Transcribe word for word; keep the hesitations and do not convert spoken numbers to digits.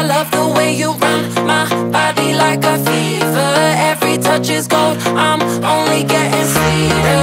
love the way you run my body like a fever. Every touch is gold, I'm only getting sweeter.